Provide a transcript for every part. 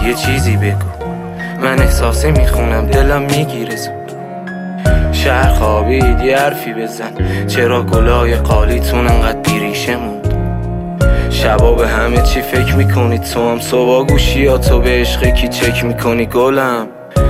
یه چیزی بگو، من احساسی میخونم دلم میگیره زود. شهر خوابید یه حرفی بزن، چرا گلای قالیتون انقدر بیریشه موند؟ شبا به همه چی فکر میکنی، تو هم صبح گوشیاتو به عشق کی چک میکنی؟ گلم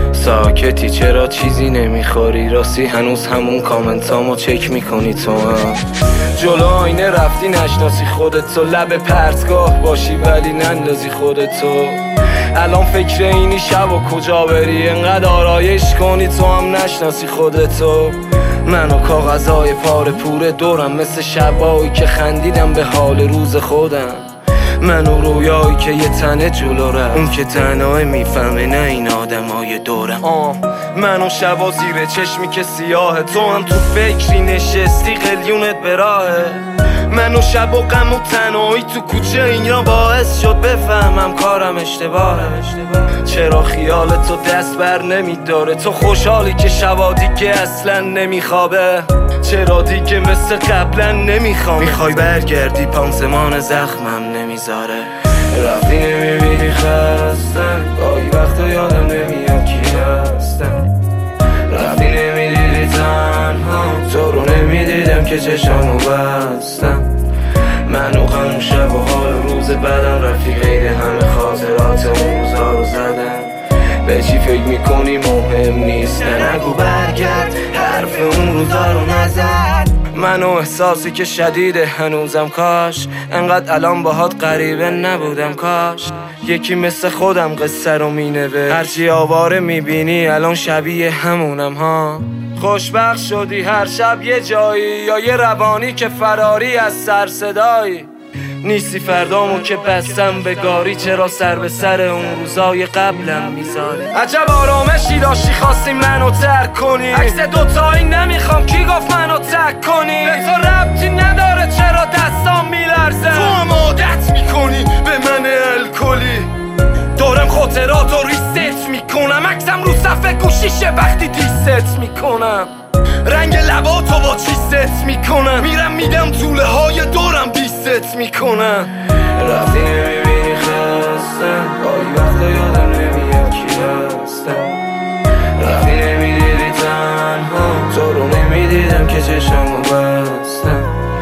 ساکتی چرا چیزی نمیخوری؟ راستی هنوز همون کامنتامو چک میکنی؟ تو هم جلو آینه رفتی نشناسی خودتو، لب پرتگاه باشی ولی نندازی خودتو. الان فکر اینی شب و کجا بری، انقدر آرایش کنی تو هم نشناسی خودتو. من و کاغذهای پاره پوره دورم، مثل شبایی که خندیدم به حال روز خودم. من و رویایی که یه تنه جلو رفت، اون که تنها میفهمه نه این آدمای دورم. من و شبا زیر چشمی که سیاهه، تو هم تو فکری نشستی قلیونت به راهه. من و شب و غم و تنهایی تو کوچه، اینا باعث شد بفهمم کارم اشتباهه. چرا خیال تو دست بر نمیداره؟ تو خوشحالی که شبا دیگه اصلا نمیخوابه؟ چرا دیگه مثل قبلا نمیخوام؟ میخوای برگردی پانسمان زخمم نمیذاره. رفتی نمیبینی خستم، گاهی وقتا یادم نمیاد کی هستم. رفتی نمیدیدی تنها، تو رو نمیدیدم که چشامو بستم. من و غم شب و حال روز بدم، رفتی قید همه خاطرات اون روزا رو زدم. به چی فکر میکنی مهم نیست، نگو برگرد، حرف اون روزا رو نزد. من و احساسی که شدیده هنوزم، کاش انقدر الان باهات غریبه نبودم. کاش یکی مثل خودم قصه رو مینوشت، هرچی آواره میبینی الان شبیه همونم ها. خوشبخت شدی هر شب یه جایی، یا یه روانی که فراری از سر صدایی. نیستی فردامو که بستم به گاری، چرا سر به سر اون روزای قبلم میذاری؟ عجب آرامشی داشتی خواستی منو ترک کنی، عکس دوتایی نمیخوام کی گفت منو ترک کنی؟ به تو ربطی نداره چرا دستام میلرزه، تو هم عادت میکنی به من الکلی. دارم خاطراتو ریست میکنم، عکسم رو صفحه گوشیشه وقتی دیست میکنم. رنگ لباتو با چی ست میکنم، میرم میدم طوله های دورم بیست میکنم. رفتی نمیبینی خستم، گاهی وقتا یادم نمیاد کی هستم. رفتی نمیدیدی تنها، تو رو نمیدیدم که چشمو بستم.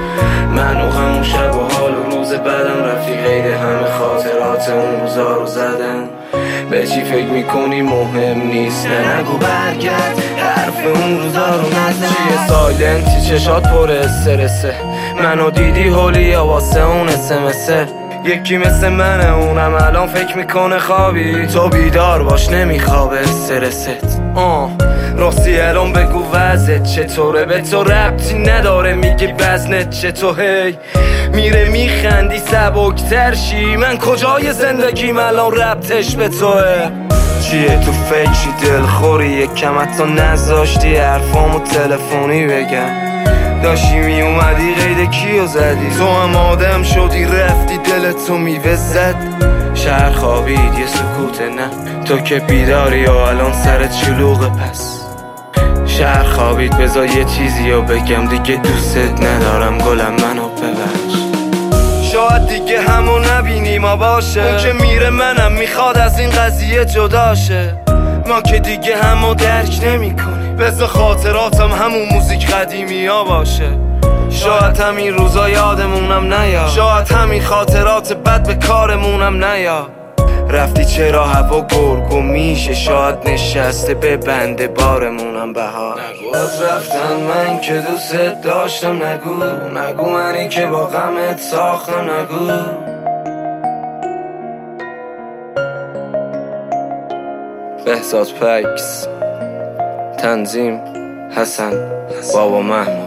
من و همون شب و حال و روز بدم، رفتی قید همه خاطرات اون روزا رو زدن. به چی فکر میکنی مهم نیست، نگو برگرد، حرف اون روزا رو نزن. چیه سایلنتی چشات پر استرسه، منو دیدی هولی یا واسه اون اسمسه؟ یکی مثل منه اونم الان فکر میکنه خوابی، تو بیدار باش نمیخوابه استرست. راستی الان بگو وضعت چطوره؟ به تو ربطی نداره میگی وزنت چطور؟ هی میره میخندی سبکتر شی، من کجای زندگیم الان ربطش به توه؟ چیه تو فکری دلخوری، یکم حتی نذاشتی حرفامو تلفنی بگم. داشتی می اومدی قید کیو زدی، تو هم آدم شدی رفتی دلتو میوه زد. شهر خوابید یه سکوت نه، تو که بیداری و الان سرت شلوغه. پس شهر خوابید بذار یه چیزی رو بگم، دیگه دوستت ندارم گلم منو ببخش. شاید دیگه همو نبینی ما باشه، اون که میره منم میخواد از این قضیه جداشه. ما که دیگه همو درک نمی کنیم، بذار خاطراتم همون موزیک قدیمی ها باشه. شاید همین روزا یادمونم نیا، شاید همین خاطرات بد به کارمونم نیا. رفتی چرا هوا گرگو میشه، شاید نشسته به بنده بارمونم بهار. نگو از رفتن من که دوست داشتم، نگو منی که با غمت ساختم، نگو. بهزاد پکس، تنظیم حسن بابا محمود.